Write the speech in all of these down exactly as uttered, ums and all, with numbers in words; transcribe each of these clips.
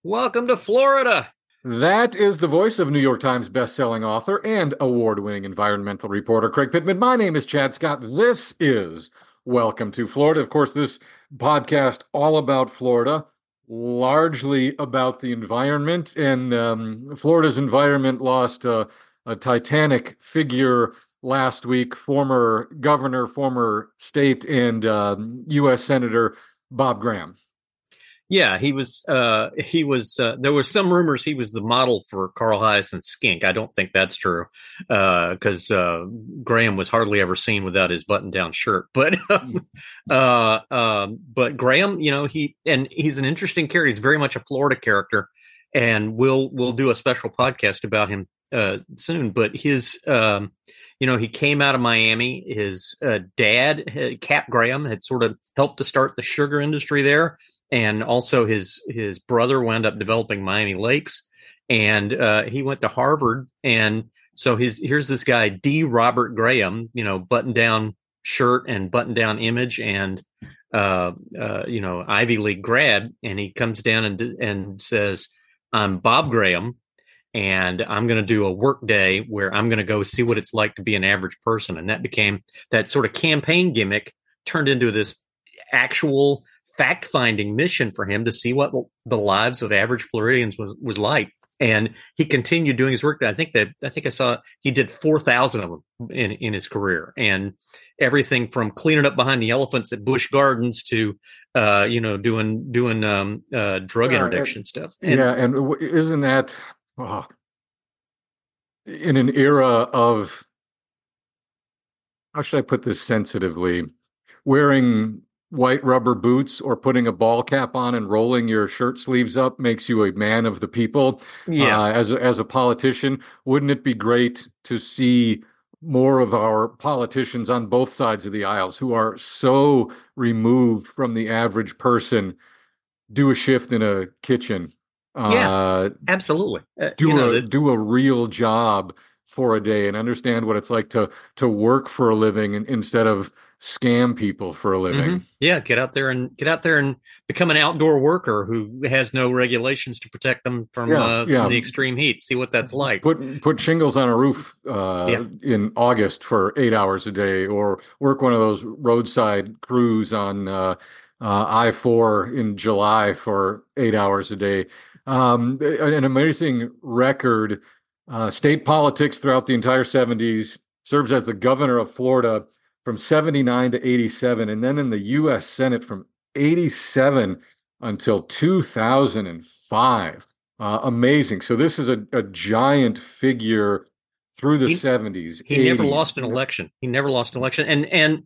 Welcome to Florida. That is the voice of New York Times bestselling author and award-winning environmental reporter Craig Pittman. My name is Chad Scott. This is Welcome to Florida. Of course, this podcast all about Florida, largely about the environment. And um, Florida's environment lost a, a titanic figure last week, former governor, former state and um, U S Senator Bob Graham. Yeah, he was. Uh, he was. Uh, there were some rumors he was the model for Carl Hiaasen's skink. I don't think that's true, because uh, uh, Graham was hardly ever seen without his button-down shirt. But, uh, um, but Graham, you know, he and he's an interesting character. He's very much a Florida character, and we'll we'll do a special podcast about him uh, soon. But his, um, you know, he came out of Miami. His uh, dad, Cap Graham, had sort of helped to start the sugar industry there. And also his his brother wound up developing Miami Lakes, and uh, he went to Harvard. And so his here's this guy D. Robert Graham, you know, button down shirt and button down image, and uh, uh, you know, Ivy League grad. And he comes down and and says, "I'm Bob Graham, and I'm going to do a work day where I'm going to go see what it's like to be an average person." And that became that sort of campaign gimmick turned into this actual fact-finding mission for him to see what the lives of average Floridians was, was like. And he continued doing his work. I think that I think I saw he did four thousand of them in, in his career, and everything from cleaning up behind the elephants at Busch Gardens to, uh, you know, doing doing um, uh, drug Uh, interdiction and, stuff. And, yeah, and isn't that oh, in an era of, how should I put this sensitively, wearing white rubber boots or putting a ball cap on and rolling your shirt sleeves up makes you a man of the people. Yeah. Uh, as a, as a politician, wouldn't it be great to see more of our politicians on both sides of the aisles who are so removed from the average person do a shift in a kitchen? Yeah, Uh, absolutely. Uh, do you know, a that, do a real job for a day and understand what it's like to to work for a living instead of scam people for a living. Mm-hmm. Yeah, get out there and get out there and become an outdoor worker who has no regulations to protect them from, Yeah, uh, yeah. from the extreme heat. See what that's like. Put put shingles on a roof uh, Yeah. in August for eight hours a day, or work one of those roadside crews on uh, uh, I four in July for eight hours a day. Um, an amazing record. Uh, state politics throughout the entire seventies. Serves as the governor of Florida from seventy-nine to eighty-seven, and then in the U S Senate from eighty-seven until two thousand five. Uh, amazing. So this is a, a giant figure through the He, seventies. he never lost an election. He never lost an election. And, and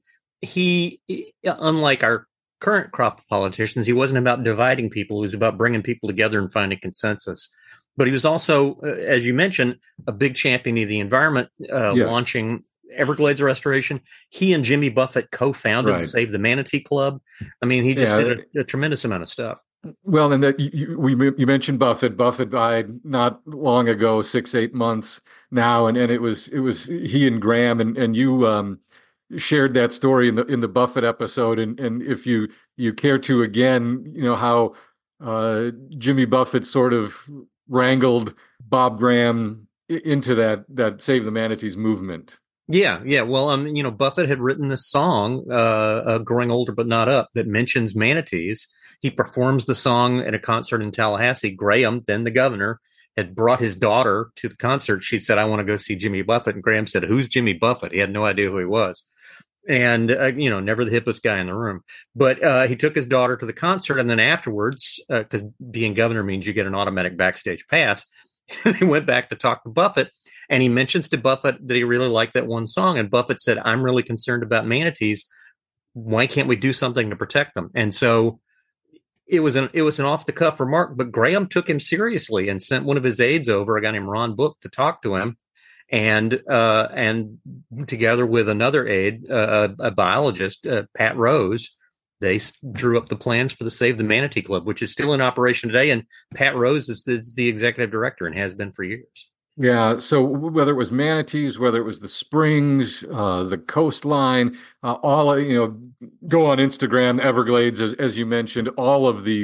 he, unlike our current crop of politicians, he wasn't about dividing people. He was about bringing people together and finding consensus. But he was also, uh, as you mentioned, a big champion of the environment, uh, Yes. launching Everglades restoration. He and Jimmy Buffett co-founded Right. Save the Manatee Club. I mean, he just Yeah. did a, a tremendous amount of stuff. Well, and that you, we you mentioned Buffett. Buffett died not long ago, six eight months now, and, and it was it was he and Graham, and and you um, shared that story in the in the Buffett episode, and and if you you care to again, you know how uh, Jimmy Buffett sort of wrangled Bob Graham into that that Save the Manatees movement. Yeah, yeah. Well, um, you know, Buffett had written this song, uh, uh, "Growing Older But Not Up," that mentions manatees. He performs the song at a concert in Tallahassee. Graham, then the governor, had brought his daughter to the concert. She said, "I want to go see Jimmy Buffett." And Graham said, "Who's Jimmy Buffett?" He had no idea who he was. And, uh, you know, never the hippest guy in the room. But uh, he took his daughter to the concert. And then afterwards, because uh, being governor means you get an automatic backstage pass, they went back to talk to Buffett. And he mentions to Buffett that he really liked that one song. And Buffett said, "I'm really concerned about manatees. Why can't we do something to protect them?" And so it was an it was an off the cuff remark, but Graham took him seriously and sent one of his aides over, a guy named Ron Book, to talk to him. And uh, and together with another aide, uh, a biologist, uh, Pat Rose, they s- drew up the plans for the Save the Manatee Club, which is still in operation today. And Pat Rose is, is the executive director and has been for years. Yeah, so whether it was manatees, whether it was the springs, uh, the coastline, uh, all, you know, go on Instagram, Everglades, as, as you mentioned, all of the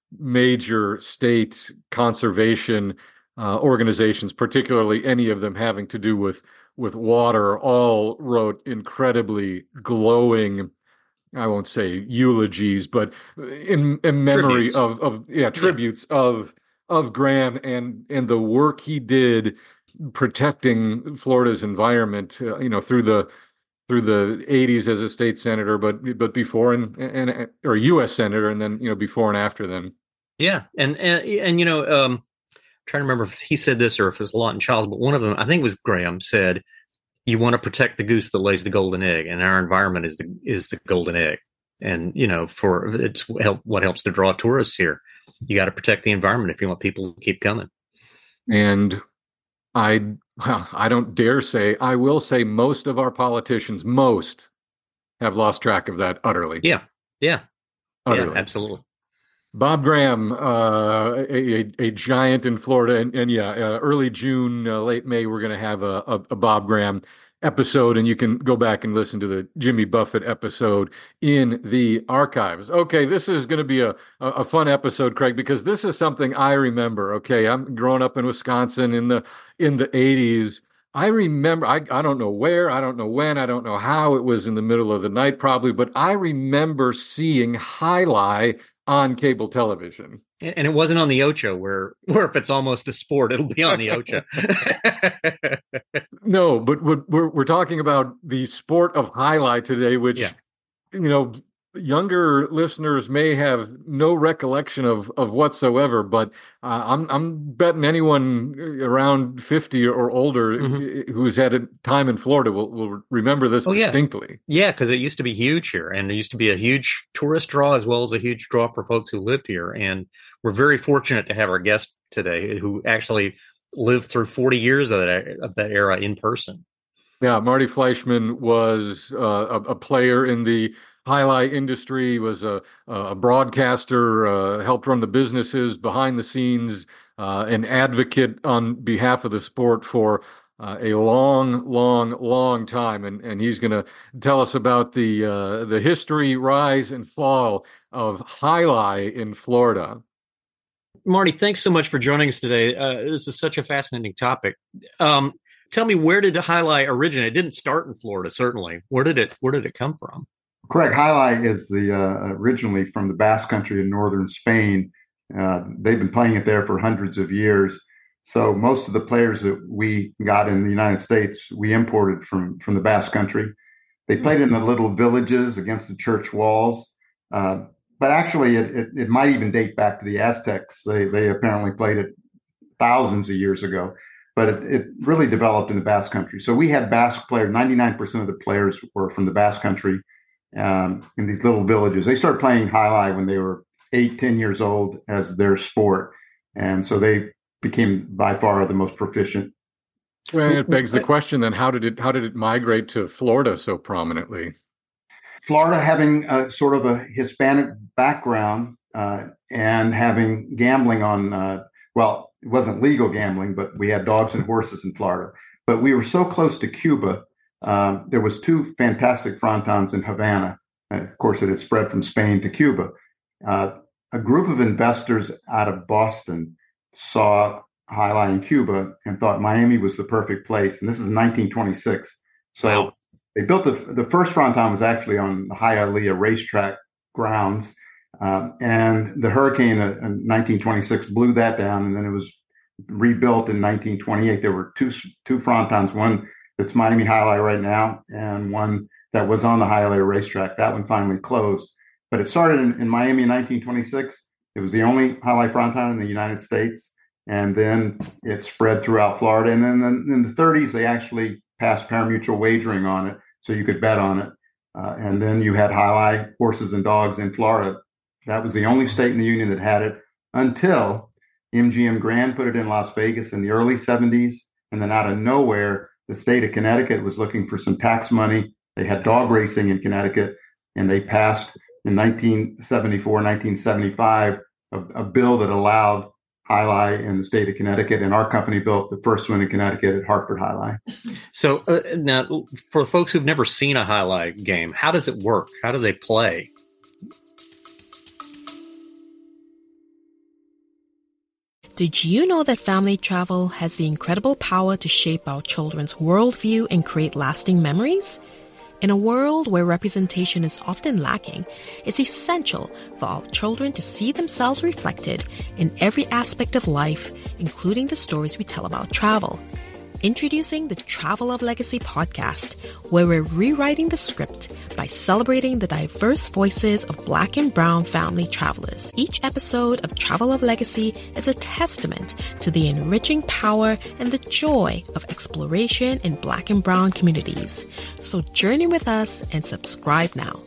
major state conservation uh, organizations, particularly any of them having to do with with water, all wrote incredibly glowing, I won't say eulogies, but in, in memory Tributes. of of yeah tributes yeah. of of Graham and and the work he did protecting Florida's environment, uh, you know, through the through the eighties as a state senator, but but before and, and or U S senator, and then you know before and after then. Yeah, and and, and you know, um, I'm trying to remember if he said this or if it was Lawton Chiles, but one of them, I think it was Graham, said, "You want to protect the goose that lays the golden egg, and our environment is the is the golden egg." And you know, for it's help, what helps to draw tourists here. You got to protect the environment if you want people to keep coming. And I, well, I don't dare say, I will say most of our politicians, most have lost track of that utterly. Yeah. Yeah. Utterly. Yeah, absolutely. Bob Graham, uh, a, a, a giant in Florida. And, and yeah, uh, early June, uh, late May, we're going to have a, a, a Bob Graham episode, and you can go back and listen to the Jimmy Buffett episode in the archives. Okay, this is going to be a, a, a fun episode, Craig, because this is something I remember. Okay, I'm growing up in Wisconsin in the in the eighties. I remember, I, I don't know where, I don't know when, I don't know how, it was in the middle of the night probably, but I remember seeing Highlight on cable television. And it wasn't on the Ocho, where, where if it's almost a sport, it'll be on the Ocho. No, but we're we're talking about the sport of Highlight today, which, yeah. you know, younger listeners may have no recollection of of whatsoever. But uh, I'm I'm betting anyone around fifty or older mm-hmm. who's had a time in Florida will will remember this oh, distinctly. Yeah, because yeah, it used to be huge here, and it used to be a huge tourist draw as well as a huge draw for folks who lived here. And we're very fortunate to have our guest today who actually lived through forty years of that, of that era in person. Yeah, Marty Fleischman was uh, a, a player in the Highlight industry, was a, a broadcaster, uh, helped run the businesses behind the scenes, uh, an advocate on behalf of the sport for uh, a long, long, long time. And, and he's going to tell us about the uh, the history, rise, and fall of Highlight in Florida. Marty, thanks so much for joining us today. Uh, this is such a fascinating topic. Um, tell me, where did the Highlight originate? It didn't start in Florida, certainly. Where did it Where did it come from? Correct. Highlight is the uh, originally from the Basque Country in northern Spain. Uh, they've been playing it there for hundreds of years. So most of the players that we got in the United States, we imported from from the Basque Country. They played in the little villages against the church walls. Uh, But actually, it, it, it might even date back to the Aztecs. They they apparently played it thousands of years ago. But it, it really developed in the Basque Country. So we had Basque players. ninety-nine percent of the players were from the Basque Country um, in these little villages. They started playing Highlight when they were eight, ten years old as their sport. And so they became by far the most proficient. Well, it begs the question then, how did it how did it migrate to Florida so prominently? Florida, having a sort of a Hispanic background uh, and having gambling on, uh, well, it wasn't legal gambling, but we had dogs and horses in Florida. But we were so close to Cuba. Um, there was two fantastic frontons in Havana. And of course, it had spread from Spain to Cuba. Uh, a group of investors out of Boston saw Highlight in Cuba and thought Miami was the perfect place. And this is nineteen twenty-six. So. Wow. They built the the first fronton was actually on the Hialeah racetrack grounds, um, and the hurricane in nineteen twenty-six blew that down, and then it was rebuilt in nineteen twenty-eight. There were two two frontons, one that's Miami Hialeah right now, and one that was on the Hialeah racetrack. That one finally closed, but it started in, in Miami in nineteen twenty-six. It was the only Highlight fronton in the United States, and then it spread throughout Florida. And then in, in the thirties, they actually passed pari-mutuel wagering on it. So you could bet on it. Uh, and then you had Highlight horses and dogs in Florida. That was the only state in the union that had it until M G M Grand put it in Las Vegas in the early seventies. And then out of nowhere, the state of Connecticut was looking for some tax money. They had dog racing in Connecticut, and they passed in nineteen seventy-four, nineteen seventy-five, a, a bill that allowed Highlight in the state of Connecticut, and our company built the first one in Connecticut at Hartford Highlight. So uh, now, for folks who've never seen a Highlight game, how does it work? How do they play? Did you know that family travel has the incredible power to shape our children's worldview and create lasting memories? In a world where representation is often lacking, it's essential for our children to see themselves reflected in every aspect of life, including the stories we tell about travel. Introducing the Travel of Legacy podcast, where we're rewriting the script by celebrating the diverse voices of Black and Brown family travelers. Each episode of Travel of Legacy is a testament to the enriching power and the joy of exploration in Black and Brown communities. So journey with us and subscribe now.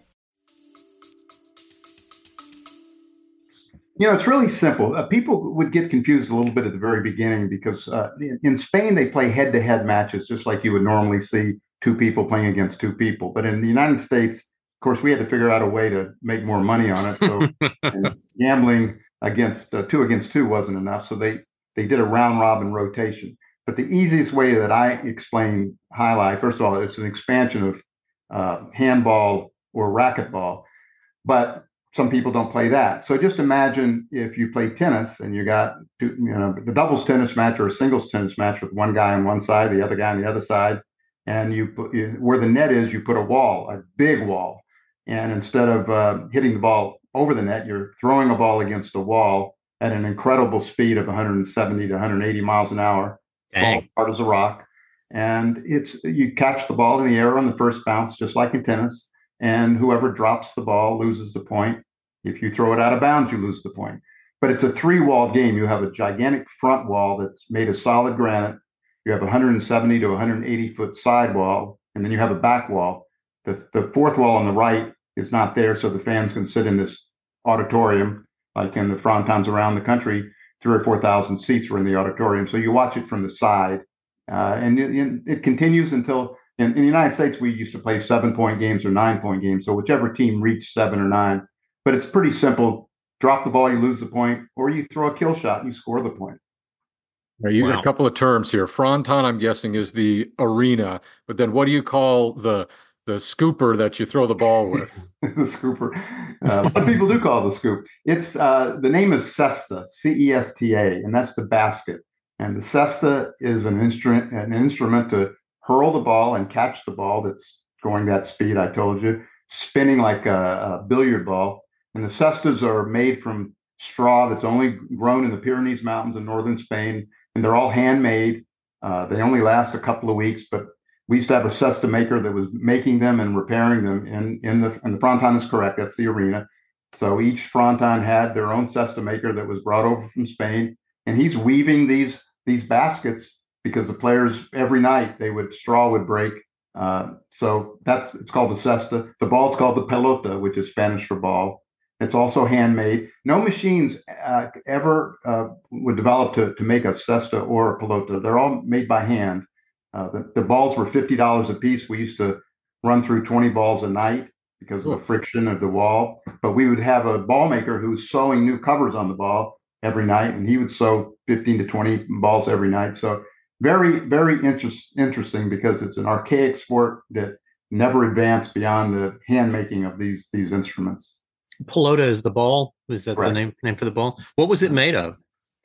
You know, it's really simple. Uh, people would get confused a little bit at the very beginning because uh, in, in Spain, they play head-to-head matches, just like you would normally see two people playing against two people. But in the United States, of course, we had to figure out a way to make more money on it. So and gambling against uh, two against two wasn't enough. So they, they did a round-robin rotation. But the easiest way that I explain Jai Alai, first of all, it's an expansion of uh, handball or racquetball. But some people don't play that. So just imagine if you play tennis and you got two, you know, the doubles tennis match or a singles tennis match with one guy on one side, the other guy on the other side, and you put you, where the net is, you put a wall, a big wall, and instead of uh, hitting the ball over the net, you're throwing a ball against a wall at an incredible speed of one hundred seventy to one hundred eighty miles an hour. Ball hard as a rock, and it's you catch the ball in the air on the first bounce, just like in tennis, and whoever drops the ball loses the point. If you throw it out of bounds, you lose the point. But it's a three-wall game. You have a gigantic front wall that's made of solid granite. You have a one hundred seventy to one hundred eighty foot side wall, and then you have a back wall. The, the fourth wall on the right is not there, so the fans can sit in this auditorium, like in the Frontons around the country. Three or four thousand seats were in the auditorium, so you watch it from the side. Uh, and it, it continues until, in, in the United States, we used to play seven-point games or nine-point games, so whichever team reached seven or nine. But it's pretty simple. Drop the ball, you lose the point, or you throw a kill shot and you score the point. Now, you Wow. a couple of terms here. Fronton, I'm guessing, is the arena, but then what do you call the the scooper that you throw the ball with? The scooper. Uh, a lot of people do call it the scoop. It's uh, the name is cesta, C E S T A, and that's the basket. And the cesta is an instrument, an instrument to hurl the ball and catch the ball that's going that speed I told you, spinning like a, a billiard ball. And the cestas are made from straw that's only grown in the Pyrenees Mountains in northern Spain, and they're all handmade. Uh, they only last a couple of weeks, but we used to have a cesta maker that was making them and repairing them. In, in the and the Fronton is correct, that's the arena. So each Fronton had their own cesta maker that was brought over from Spain, and he's weaving these these baskets because the players every night they would straw would break. Uh, so that's it's called the cesta. The ball's called the pelota, which is Spanish for ball. It's also handmade. No machines uh, ever uh, would develop to, to make a cesta or a pelota. They're all made by hand. Uh, the, the balls were fifty dollars a piece. We used to run through twenty balls a night because of the friction of the wall. But we would have a ball maker who was sewing new covers on the ball every night, and he would sew fifteen to twenty balls every night. So very, very interest, interesting because it's an archaic sport that never advanced beyond the hand making of these these instruments. Pelota is the ball. Is that Right. the name name for the ball? What was it made of?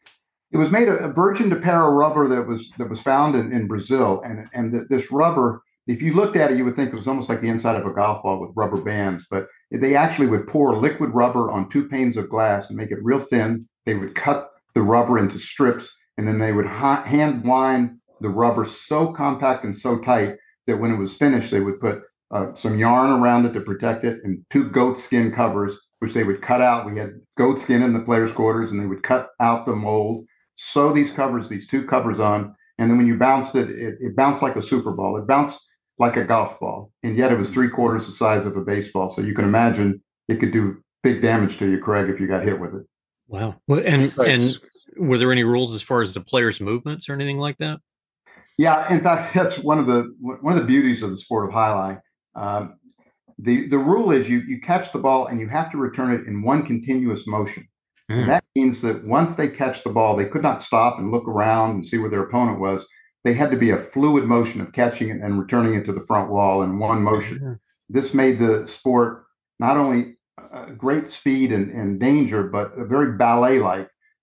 It was made of a virgin de para rubber that was that was found in, in Brazil, and and th- this rubber, if you looked at it, you would think it was almost like the inside of a golf ball with rubber bands. But they actually would pour liquid rubber on two panes of glass and make it real thin. They would cut the rubber into strips, and then they would ha- hand wind the rubber so compact and so tight that when it was finished, they would put uh, some yarn around it to protect it and two goat skin covers, which they would cut out. We had goat skin in the players' quarters, and they would cut out the mold, sew these covers, these two covers on, and then when you bounced it, it, it bounced like a Super Ball. It bounced like a golf ball, and yet it was three quarters the size of a baseball. So you can imagine it could do big damage to you, Craig, if you got hit with it. Wow. Well, and Nice. and were there any rules as far as the players' movements or anything like that? Yeah, in fact, that's one of the one of the beauties of the sport of Jai Alai. Um, the the rule is you you catch the ball and you have to return it in one continuous motion. Mm. And that means that once they catch the ball, they could not stop and look around and see where their opponent was. They had to be a fluid motion of catching it and returning it to the front wall in one motion. Mm. This made the sport not only a great speed and, and danger, but very ballet-like.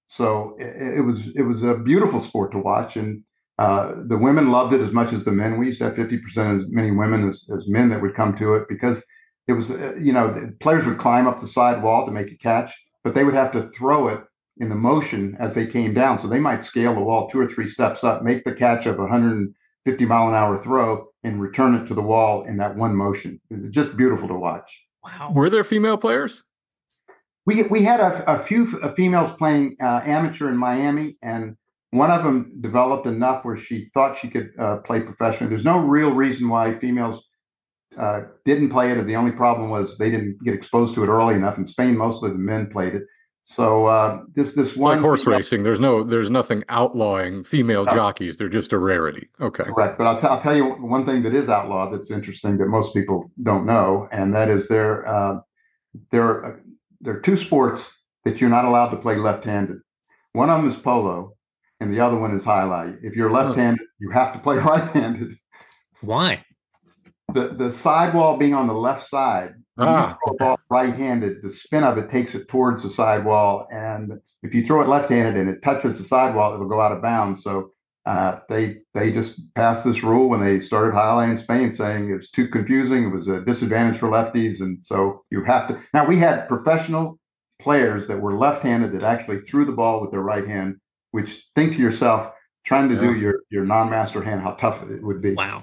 So it, it was it was a beautiful sport to watch, and uh, the women loved it as much as the men. We used to have fifty percent as many women as, as men that would come to it because it was, uh, you know, the players would climb up the side wall to make a catch, but they would have to throw it in the motion as they came down. So they might scale the wall two or three steps up, make the catch of a one hundred fifty mile an hour throw, and return it to the wall in that one motion. It was just beautiful to watch. Wow. Were there female players? We we had a, a few females playing uh, amateur in Miami, and one of them developed enough where she thought she could uh, play professionally. There's no real reason why females uh, didn't play it. The only problem was they didn't get exposed to it early enough. In Spain, mostly the men played it. So uh, this this one it's like horse female, racing. There's no there's nothing outlawing female no. jockeys. They're just a rarity. Okay, correct. But I'll, t- I'll tell you one thing that is outlawed that's interesting that most people don't know, and that is there uh, there there are two sports that you're not allowed to play left-handed. One of them is polo, and the other one is highlight. If you're left-handed, oh. you have to play right-handed. Why? The the sidewall being on the left side. Ah. You throw a ball right-handed, the spin of it takes it towards the sidewall, and if you throw it left-handed and it touches the sidewall, it will go out of bounds. So uh, they they just passed this rule when they started highlight in Spain, saying it was too confusing. It was a disadvantage for lefties, and so you have to. Now we had professional players that were left-handed that actually threw the ball with their right hand. Which think to yourself, trying to yeah. do your your non-master hand, how tough it would be. Wow.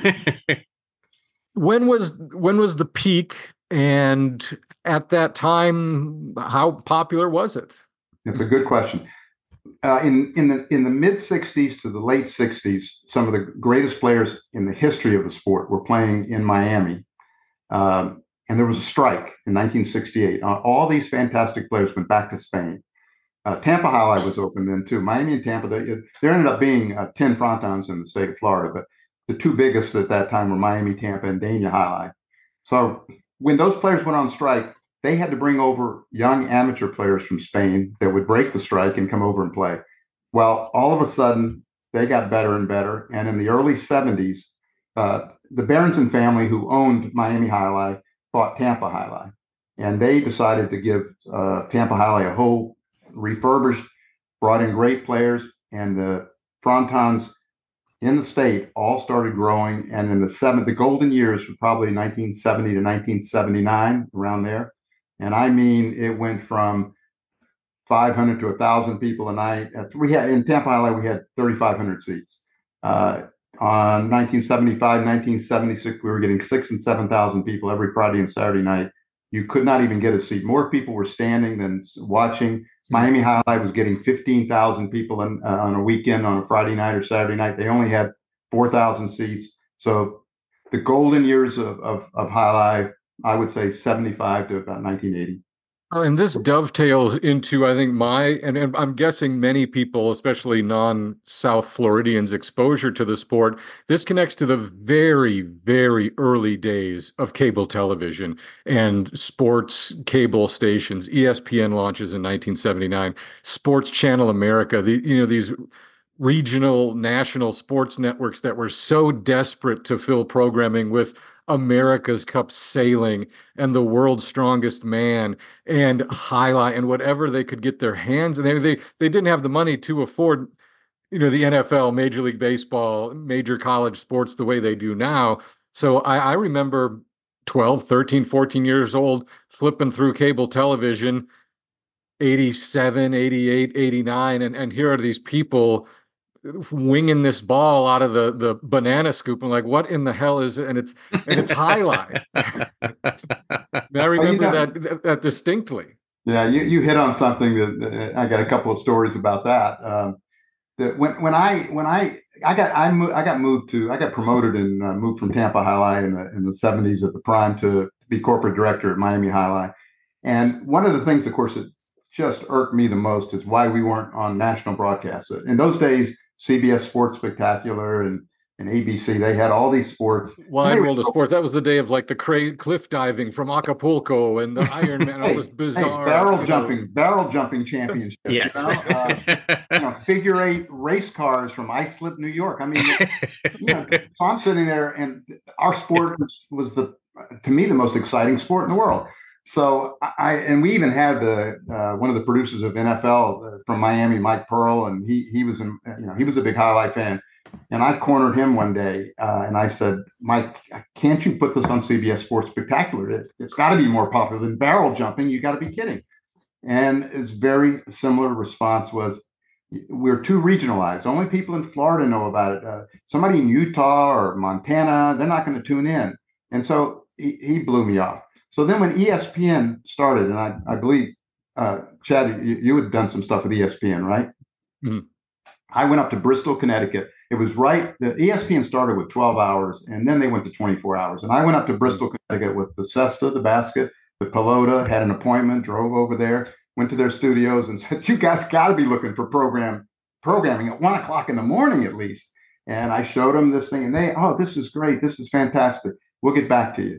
when was when was the peak? And at that time, how popular was it? It's a good question. Uh, in in the in the mid sixties to the late sixties, some of the greatest players in the history of the sport were playing in Miami, um, and there was a strike in nineteen sixty-eight. Uh, all these fantastic players went back to Spain. Uh, Tampa Highlight was open then too. Miami and Tampa, they, there ended up being uh, ten frontons in the state of Florida, but the two biggest at that time were Miami, Tampa, and Dania Highlight. So when those players went on strike, they had to bring over young amateur players from Spain that would break the strike and come over and play. Well, all of a sudden, they got better and better. And in the early seventies, uh, the Berenson family, who owned Miami Highlight, bought Tampa Highlight. And they decided to give uh, Tampa Highlight a whole refurbished, brought in great players, and the frontons in the state all started growing. And in the seven, the golden years were probably nineteen seventy to nineteen seventy-nine, around there. And I mean, it went from five hundred to one thousand people a night. We had in Tampa Highlight, we had thirty-five hundred seats. Uh, on nineteen seventy-five, nineteen seventy-six, we were getting six and seven thousand people every Friday and Saturday night. You could not even get a seat. More people were standing than watching. Miami Highlight was getting fifteen thousand people in, uh, on a weekend, on a Friday night or Saturday night. They only had four thousand seats. So the golden years of, of, of Highlight, I would say seventy-five to about nineteen eighty. And this dovetails into, I think, my, and, and I'm guessing many people, especially non-South Floridians, exposure to the sport. This connects to the very, very early days of cable television and sports cable stations. E S P N launches in nineteen seventy-nine. Sports Channel America, the you know these regional, national sports networks that were so desperate to fill programming with America's Cup sailing and the world's strongest man and highlight and whatever they could get their hands. And they, they, they didn't have the money to afford, you know, the N F L, Major League Baseball, major college sports the way they do now. So I, I remember twelve, thirteen, fourteen years old, flipping through cable television, eighty-seven, eighty-eight, eighty-nine. And, and here are these people winging this ball out of the, the banana scoop. And like, what in the hell is it? And it's, and it's highlight. I remember well, you know, that, that distinctly. Yeah. You, you hit on something that, that I got a couple of stories about that. Um, that when, when I, when I, I got, I moved, I got moved to, I got promoted and uh, moved from Tampa Highlight in the, in the seventies at the prime to be corporate director at Miami Highlight. And one of the things, of course, that just irked me the most is why we weren't on national broadcast. In those days, C B S Sports Spectacular and, and A B C, they had all these sports. Wide World of Sports. That was the day of like the cra- cliff diving from Acapulco and the Ironman. All this bizarre. Hey, barrel jumping, know. barrel jumping championship. Yes. You know? uh, you know, figure eight race cars from Islip, New York. I mean, you know, so I'm sitting there, and our sport was, was the, to me, the most exciting sport in the world. so I and we even had the uh, one of the producers of N F L uh, from Miami, Mike Pearl, and he he was in, you know he was a big highlight fan, and I cornered him one day uh, and I said, Mike, can't you put this on C B S Sports Spectacular? It, it's got to be more popular than barrel jumping. You got to be kidding. And his very similar response was, we're too regionalized. Only people in Florida know about it. Uh, somebody in Utah or Montana, they're not going to tune in. And so he, he blew me off. So then when E S P N started, and I, I believe, uh, Chad, you, you had done some stuff with E S P N, right? Mm-hmm. I went up to Bristol, Connecticut. It was right, the E S P N started with twelve hours, and then they went to twenty-four hours. And I went up to Bristol, Connecticut with the cesta, the basket, the pelota, had an appointment, drove over there, went to their studios and said, you guys got to be looking for program programming at one o'clock in the morning at least. And I showed them this thing, and they, oh, this is great. This is fantastic. We'll get back to you.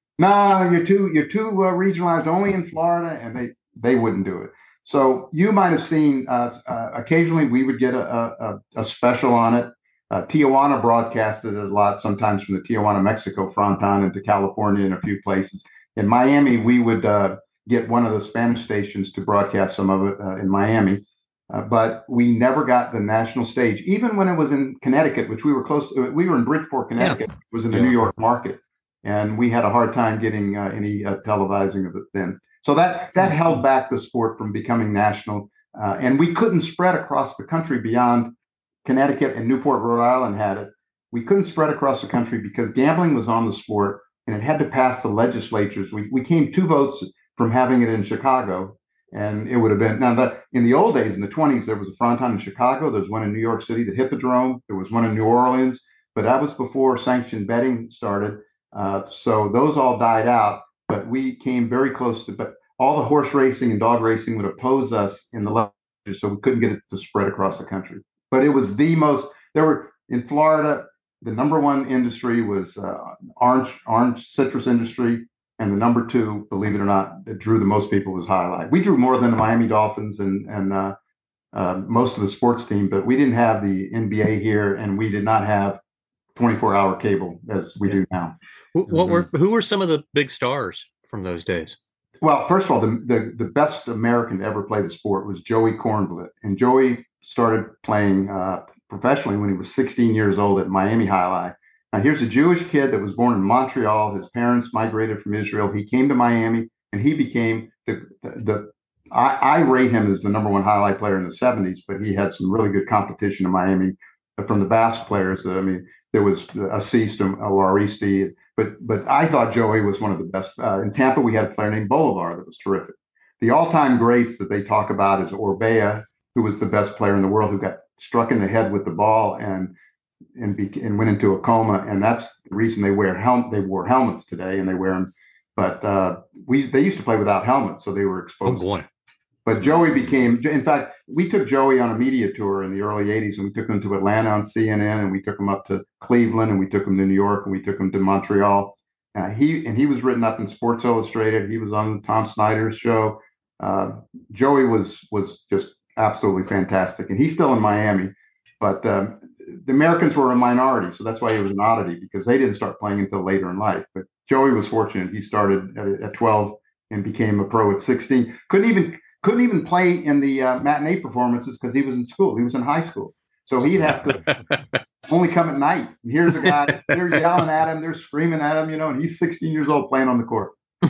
No, you're too, you're too uh, regionalized, only in Florida, and they, they wouldn't do it. So you might have seen uh, uh, occasionally we would get a, a, a special on it. Uh, Tijuana broadcasted it a lot, sometimes from the Tijuana, Mexico front on into California and a few places. In Miami, we would uh, get one of the Spanish stations to broadcast some of it uh, in Miami. Uh, but we never got the national stage, even when it was in Connecticut, which we were close to. We were in Bridgeport, Connecticut, yeah. It was in the yeah. New York market. And we had a hard time getting uh, any uh, televising of it then. So that that held back the sport from becoming national. Uh, and we couldn't spread across the country beyond Connecticut, and Newport, Rhode Island had it. We couldn't spread across the country because gambling was on the sport and it had to pass the legislatures. We, we came two votes from having it in Chicago. And it would have been, now that in the old days, in the twenties, there was a Fronton in Chicago. There was one in New York City, the Hippodrome. There was one in New Orleans, but that was before sanctioned betting started. Uh, so those all died out, but we came very close to, but all the horse racing and dog racing would oppose us in the legislature, so we couldn't get it to spread across the country. But it was the most, there were, in Florida, the number one industry was uh, orange, orange citrus industry. And the number two, believe it or not, that drew the most people was Highlight. We drew more than the Miami Dolphins and and uh, uh, most of the sports team, but we didn't have the N B A here, and we did not have twenty-four hour cable as we do now. What were who were some of the big stars from those days? Well, first of all, the the, the best American to ever play the sport was Joey Kornblit, and Joey started playing uh, professionally when he was sixteen years old at Miami Highlight. Now, here's a Jewish kid that was born in Montreal. His parents migrated from Israel. He came to Miami, and he became the, the, the I, I rate him as the number one highlight player in the seventies, but he had some really good competition in Miami from the Basque players. I mean, there was Assis and Oaristi, but but I thought Joey was one of the best. Uh, in Tampa, we had a player named Bolivar that was terrific. The all-time greats that they talk about is Orbea, who was the best player in the world, who got struck in the head with the ball and And, be, and went into a coma, and that's the reason they wear helm. They wore helmets today, and they wear them. But uh, we they used to play without helmets, so they were exposed. Oh boy! But Joey became. In fact, we took Joey on a media tour in the early eighties, and we took him to Atlanta on C N N, and we took him up to Cleveland, and we took him to New York, and we took him to Montreal. Uh, he and he was written up in Sports Illustrated. He was on Tom Snyder's show. Uh, Joey was was just absolutely fantastic, and he's still in Miami, but. Um, The Americans were a minority, so that's why he was an oddity, because they didn't start playing until later in life. But Joey was fortunate; he started at, at twelve and became a pro at sixteen. Couldn't even couldn't even play in the uh, matinee performances because he was in school. He was in high school, so he'd have to only come at night. And here's a guy; they're yelling at him, they're screaming at him, you know, and he's sixteen years old playing on the court.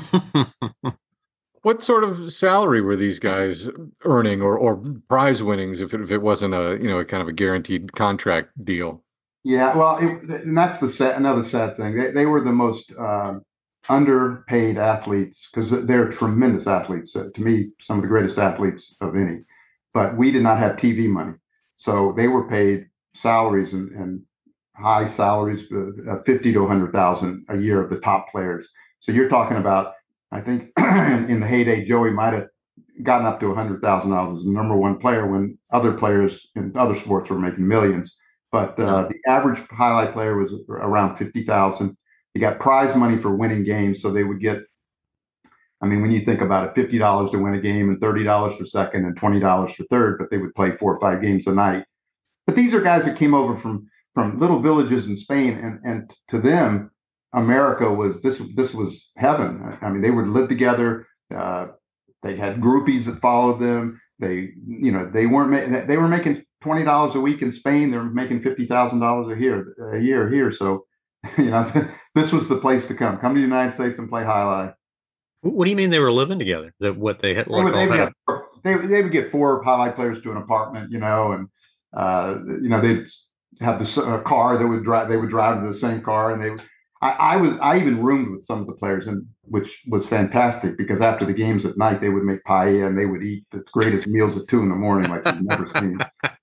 What sort of salary were these guys earning, or, or prize winnings, if it, if it wasn't a you know a kind of a guaranteed contract deal? Yeah, well, it, and that's the sad, another sad thing. They they were the most uh, underpaid athletes because they're tremendous athletes. Uh, to me, some of the greatest athletes of any. But we did not have T V money, so they were paid salaries and, and high salaries, uh, fifty to a hundred thousand a year of the top players. So you're talking about. I think in the heyday, Joey might have gotten up to one hundred thousand dollars as the number one player when other players in other sports were making millions. But uh, the average highlight player was around fifty thousand dollars. You got prize money for winning games. So they would get, I mean, when you think about it, fifty dollars to win a game and thirty dollars for second and twenty dollars for third, but they would play four or five games a night. But these are guys that came over from, from little villages in Spain. And, and to them, America was this. This was heaven. I mean, they would live together. Uh, they had groupies that followed them. They, you know, they weren't ma- they were making twenty dollars a week in Spain. They're making fifty thousand dollars a year a year here. So, you know, this was the place to come. Come to the United States and play highlight. What do you mean they were living together? That what they had? They would, like they, all would get, they, they would get four highlight players to an apartment, you know, and uh, you know they'd have this uh, car that would drive. They would drive the same car, and they. I, I was. I even roomed with some of the players, and which was fantastic because after the games at night, they would make paella and they would eat the greatest meals at two in the morning, like you've never seen.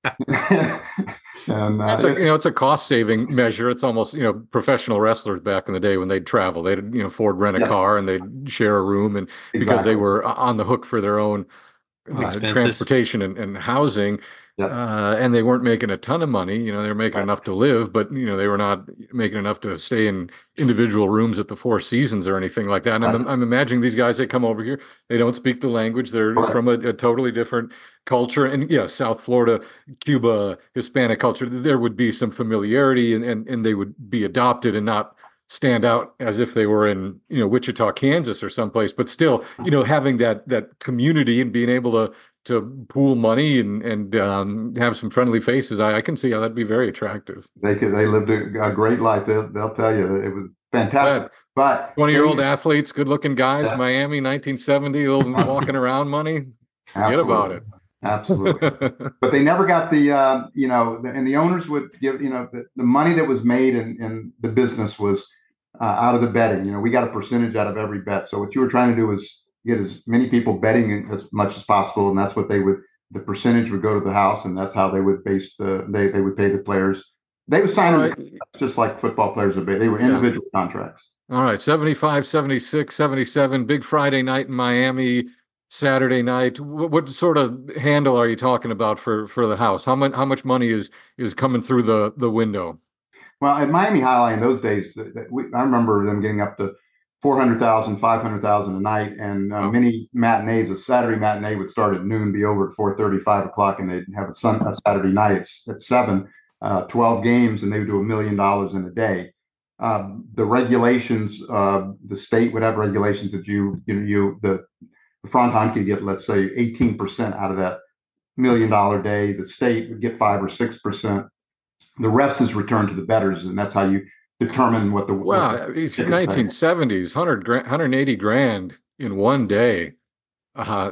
and uh, That's a, you know, it's a cost saving measure. It's almost, you know, professional wrestlers back in the day when they'd travel, they'd, you know, Ford rent a yeah. car and they'd share a room, and exactly. because they were on the hook for their own uh, transportation and, and housing. Yep. Uh, and they weren't making a ton of money. You know, they were making right. enough to live, but, you know, they were not making enough to stay in individual rooms at the Four Seasons or anything like that. And right. I'm, I'm imagining these guys, they come over here, they don't speak the language. They're right. from a, a totally different culture. And yeah, South Florida, Cuba, Hispanic culture, there would be some familiarity, and, and, and they would be adopted and not stand out as if they were in, you know, Wichita, Kansas or someplace. But still, you know, having that that community and being able to to pool money and and um, have some friendly faces, I, I can see how that'd be very attractive. They could, they lived a, a great life. They'll, they'll tell you it was fantastic. But twenty-year-old athletes, good-looking guys, yeah. Miami, nineteen seventy, a little walking around money. Forget about it. Absolutely. But they never got the, uh, you know, the, and the owners would give, you know, the, the money that was made in, in the business was uh, out of the betting. You know, we got a percentage out of every bet. So what you were trying to do was get as many people betting as much as possible, and that's what they would. The percentage would go to the house, and that's how they would base the. They they would pay the players. They would sign right. them just like football players would be. They were individual yeah. contracts. All right, seventy-five, seventy-six, seventy-seven, big Friday night in Miami, Saturday night. What, what sort of handle are you talking about for, for the house? How much how much money is is coming through the, the window? Well, at Miami Highlight in those days, we, I remember them getting up to four hundred thousand, five hundred thousand a night, and uh, oh. many matinees. A Saturday matinee would start at noon, be over at four thirty, five o'clock, and they'd have a, sun, a Saturday night at, at seven, uh, twelve games, and they would do a million dollars in a day. Uh, the regulations, uh, the state would have regulations that you, you know, you the, the Fronton could get, let's say, eighteen percent out of that million dollar day. The state would get five or six percent. The rest is returned to the bettors, and that's how you determine what the well it's nineteen seventies one hundred grand, one hundred eighty grand in one day. Uh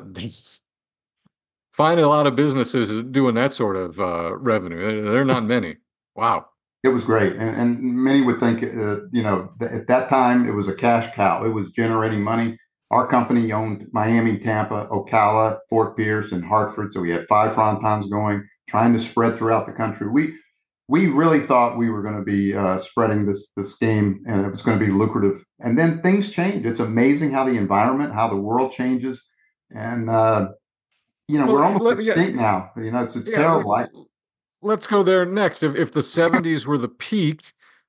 find a lot of businesses doing that sort of uh revenue. They're not many. Wow. It was great, and, and many would think uh, you know at that time it was a cash cow. It was generating money. Our company owned Miami, Tampa, Ocala, Fort Pierce, and Hartford, so we had five Frontons going, trying to spread throughout the country. We We really thought we were going to be uh, spreading this this game, and it was going to be lucrative. And then things change. It's amazing how the environment, how the world changes, and uh, you know well, we're almost let, extinct yeah, now. You know, it's it's yeah, terrible. Let, let's go there next. If if the seventies were the peak,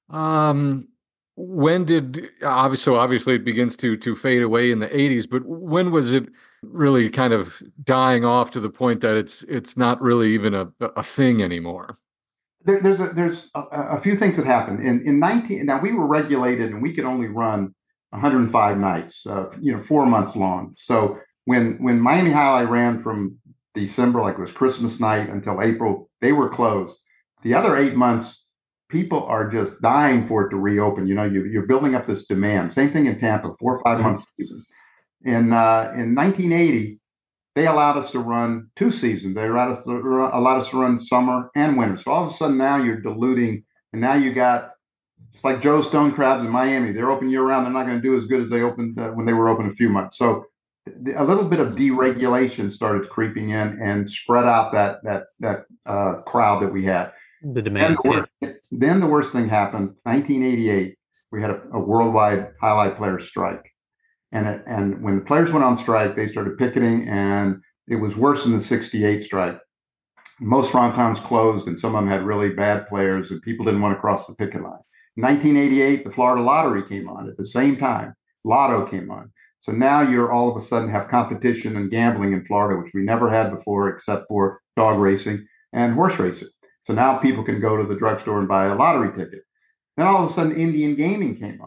um, when did obviously so obviously it begins to to fade away in the eighties? But when was it really kind of dying off to the point that it's it's not really even a a thing anymore? There, there's a, there's a, a few things that happened in in nineteen. Now we were regulated, and we could only run one hundred five nights, uh, you know, four months long. So when when Miami Highlight ran from December, like it was Christmas night, until April, they were closed. The other eight months, people are just dying for it to reopen. You know, you, you're building up this demand. Same thing in Tampa, four or five mm-hmm. months season. In uh, in nineteen eighty. They allowed us to run two seasons. They allowed us to allowed us to run summer and winter. So all of a sudden now you're diluting, and now you got it's like Joe Stone Crabs in Miami. They're open year round. They're not going to do as good as they opened uh, when they were open a few months. So a little bit of deregulation started creeping in and spread out that that that uh, crowd that we had. The demand. Then the, worst, then the worst thing happened. nineteen eighty-eight, we had a, a worldwide highlight players strike. And it, and when the players went on strike, they started picketing, and it was worse than the sixty-eight strike. Most Frontons closed, and some of them had really bad players, and people didn't want to cross the picket line. In nineteen eighty-eight, the Florida Lottery came on at the same time. Lotto came on. So now you're all of a sudden have competition and gambling in Florida, which we never had before, except for dog racing and horse racing. So now people can go to the drugstore and buy a lottery ticket. Then all of a sudden, Indian gaming came on.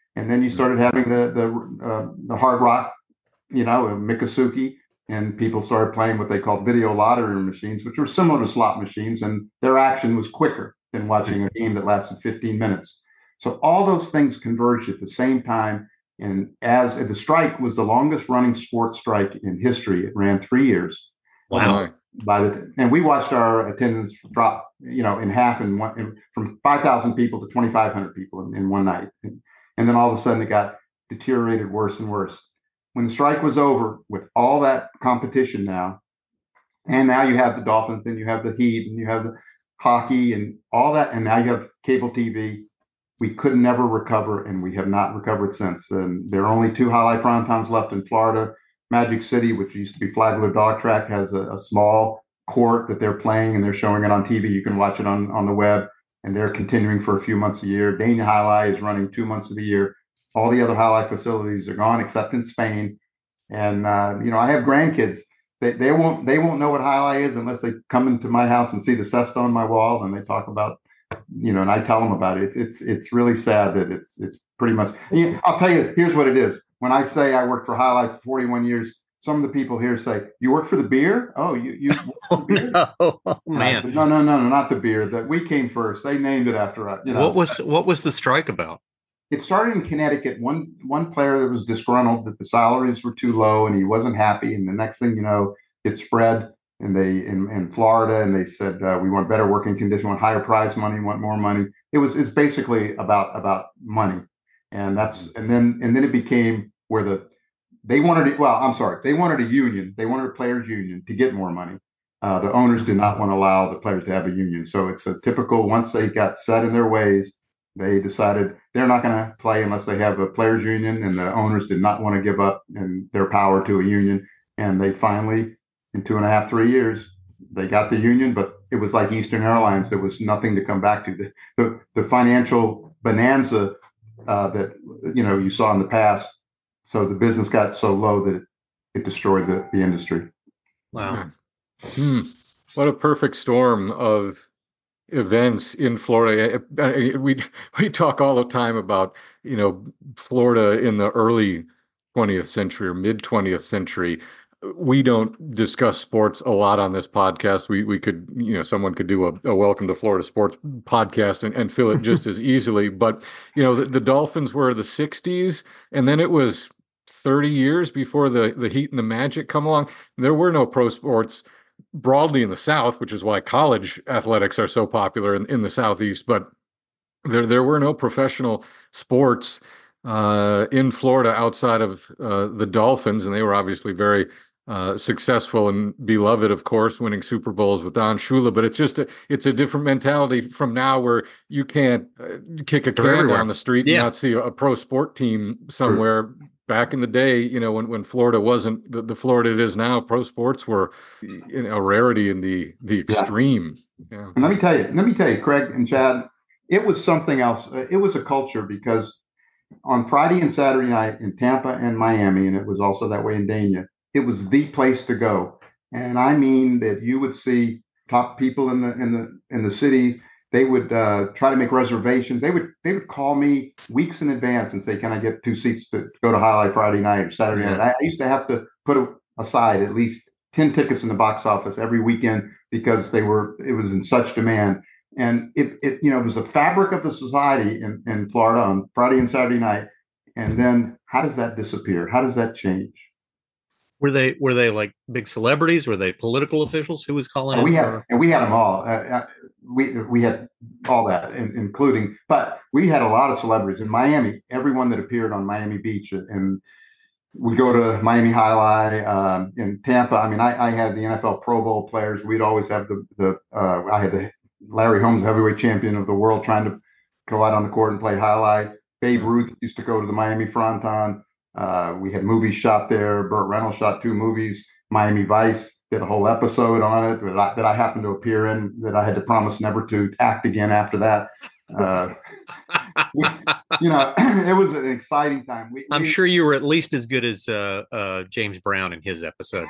And then you started having the the uh, the Hard Rock, you know, Miccosukee, and people started playing what they called video lottery machines, which were similar to slot machines, and their action was quicker than watching a game that lasted fifteen minutes. So all those things converged at the same time. And as the strike was the longest running sports strike in history, it ran three years. Wow. Um, by the and we watched our attendance drop, you know, in half in one in, from five thousand people to twenty-five hundred people in, in one night, and, and then all of a sudden it got deteriorated worse and worse. When the strike was over, with all that competition now, and now you have the Dolphins, and you have the Heat, and you have the hockey, and all that, and now you have cable T V. We could never recover, and we have not recovered since. And there are only two highlight prime times left in Florida. Magic City, which used to be Flagler Dog Track, has a, a small court that they're playing, and they're showing it on T V. You can watch it on, on the web, and they're continuing for a few months a year. Dania Highlight is running two months of the year. All the other highlight facilities are gone, except in Spain. And uh, you know, I have grandkids. They they won't they won't know what highlight is unless they come into my house and see the cesta on my wall, and they talk about, you know, and I tell them about it. It's it's really sad that it's it's pretty much. You know, I'll tell you. Here's what it is. When I say I worked for Highlight for forty-one years, some of the people here say, "You work for the beer? Oh, you you oh, beer? No. Oh, man, said, no, no, no, no, not the beer. That we came first. They named it after us. You know, what was what was the strike about? It started in Connecticut. One one player that was disgruntled that the salaries were too low and he wasn't happy. And the next thing you know, it spread. And they in, in Florida, and they said uh, we want better working conditions, want higher prize money, want more money. It was it's basically about about money, and that's and then and then it became where the they wanted it. Well, I'm sorry, they wanted a union. They wanted a players' union to get more money. Uh, the owners did not want to allow the players to have a union. So it's a typical. Once they got set in their ways, they decided they're not going to play unless they have a players' union, and the owners did not want to give up and their power to a union, and they finally. In two and a half, three years, they got the union, but it was like Eastern Airlines. There was nothing to come back to. The the, the financial bonanza uh, that you know you saw in the past. So the business got so low that it, it destroyed the, the industry. Wow. Hmm. What a perfect storm of events in Florida. We we talk all the time about, you know, Florida in the early twentieth century or mid twentieth century. We don't discuss sports a lot on this podcast. We we could, you know, someone could do a, a Welcome to Florida Sports podcast and, and fill it just as easily. But, you know, the, the Dolphins were the sixties, and then it was thirty years before the, the Heat and the Magic come along. There were no pro sports broadly in the South, which is why college athletics are so popular in, in the Southeast. But there there were no professional sports uh, in Florida outside of uh, the Dolphins, and they were obviously very Uh, successful and beloved, of course, winning Super Bowls with Don Shula. But it's just a, it's a different mentality from now, where you can't uh, kick a can down the street yeah. and not see a, a pro sport team somewhere. Sure. Back in the day, you know, when, when Florida wasn't the, the Florida it is now, pro sports were, you know, a rarity in the the extreme. Yeah. Yeah. And let me tell you, let me tell you, Craig and Chad, it was something else. It was a culture, because on Friday and Saturday night in Tampa and Miami, and it was also that way in Dania, it was the place to go. And I mean that you would see top people in the in the in the city. They would uh, try to make reservations. They would they would call me weeks in advance and say, "Can I get two seats to go to Highlight Friday night or Saturday Yeah. night?" I used to have to put aside at least ten tickets in the box office every weekend because they were it was in such demand. And it it you know it was the fabric of the society in, in Florida on Friday and Saturday night. And then how does that disappear? How does that change? Were they were they like big celebrities? Were they political officials? Who was calling? And we had for... and we had them all. Uh, we we had all that, in, including. But we had a lot of celebrities in Miami. Everyone that appeared on Miami Beach, and we go to Miami Highlight um, in Tampa. I mean, I, I had the N F L Pro Bowl players. We'd always have the the. Uh, I had the Larry Holmes, heavyweight champion of the world, trying to go out on the court and play Highlight. Babe Ruth used to go to the Miami Fronton. Uh, we had movies shot there. Burt Reynolds shot two movies. Miami Vice did a whole episode on it that I, that I happened to appear in, that I had to promise never to act again after that. Uh, you know, it was an exciting time. We, I'm we, sure you were at least as good as uh, uh, James Brown in his episode.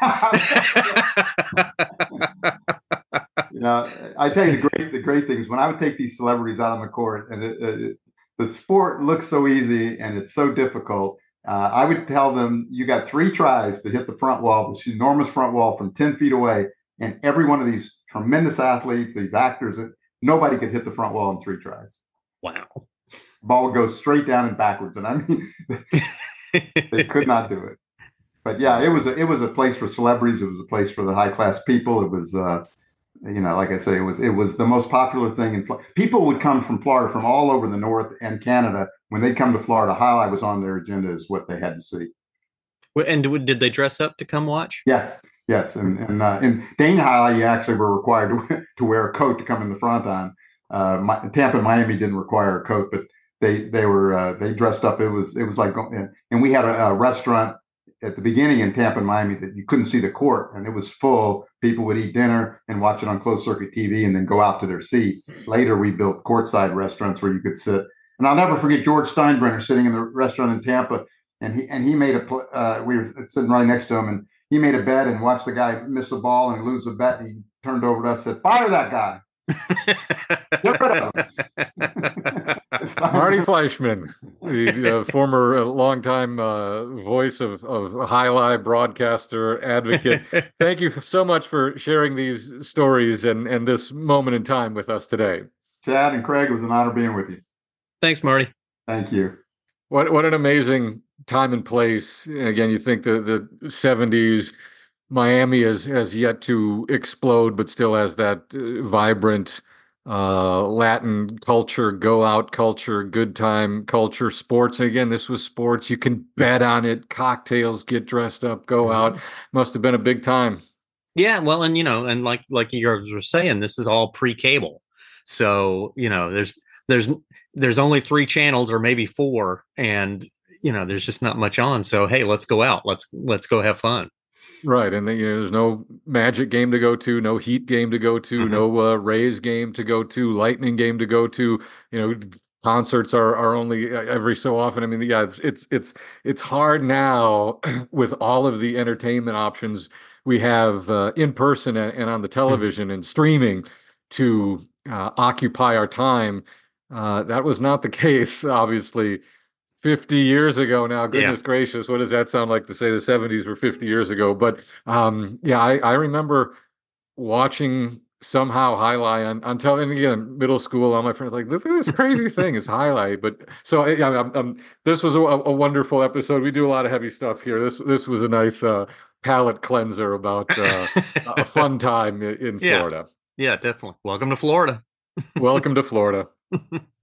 You know, I tell you the great the great thing is when I would take these celebrities out on the court, and it, it, the sport looks so easy and it's so difficult. Uh, I would tell them, you got three tries to hit the front wall, this enormous front wall from ten feet away. And every one of these tremendous athletes, these actors, nobody could hit the front wall in three tries. Wow. Ball would go straight down and backwards. And I mean, they could not do it. But yeah, it was a, it was a place for celebrities. It was a place for the high class people. It was, uh, you know, like I say, it was it was the most popular thing in Florida. People would come from Florida from all over the North and Canada. When they come to Florida, highlight was on their agenda as what they had to see. And did they dress up to come watch? Yes, yes. And and uh, in Dane Highlight, you actually were required to, to wear a coat to come in the front on. Uh, my, Tampa and Miami didn't require a coat, but they they were uh, they dressed up. It was it was like, and we had a, a restaurant at the beginning in Tampa and Miami that you couldn't see the court, and it was full. People would eat dinner and watch it on closed circuit T V and then go out to their seats. Later, we built courtside restaurants where you could sit. And I'll never forget George Steinbrenner sitting in the restaurant in Tampa, and he and he made a uh, we were sitting right next to him, and he made a bet and watched the guy miss the ball and lose the bet, and he turned over to us and said, "Fire that guy." Get rid of him. Marty Fleischman, the uh, former uh, longtime uh, voice of, of Highlight, broadcaster, advocate. Thank you so much for sharing these stories and, and this moment in time with us today. Chad and Craig, it was an honor being with you. Thanks, Marty. Thank you. What what an amazing time and place. Again, you think the, the seventies, Miami has, has yet to explode, but still has that uh, vibrant uh, Latin culture, go out culture, good time culture, sports. Again, this was sports. You can bet on it, cocktails, get dressed up, go out. Must have been a big time. Yeah, well, and you know, and like like you were saying, this is all pre-cable. So, you know, there's there's there's only three channels or maybe four, and you know, there's just not much on. So, hey, let's go out. Let's let's go have fun. Right, and then, you know, there's no Magic game to go to, no Heat game to go to, mm-hmm. no uh, Rays game to go to, Lightning game to go to. You know, concerts are are only every so often. I mean, yeah, it's it's it's it's hard now with all of the entertainment options we have uh, in person and, and on the television and streaming to uh, occupy our time. Uh, that was not the case, obviously, fifty years ago now. Goodness yeah. gracious, what does that sound like to say the seventies were fifty years ago? But um, yeah, I, I remember watching somehow Highlight on, on television. Again, middle school, all my friends like, look at this crazy thing, it's Highlight. But so yeah, I'm, I'm, this was a, a wonderful episode. We do a lot of heavy stuff here. This this was a nice uh, palate cleanser about uh, a fun time in, in Florida. Yeah. yeah, definitely. Welcome to Florida. Welcome to Florida.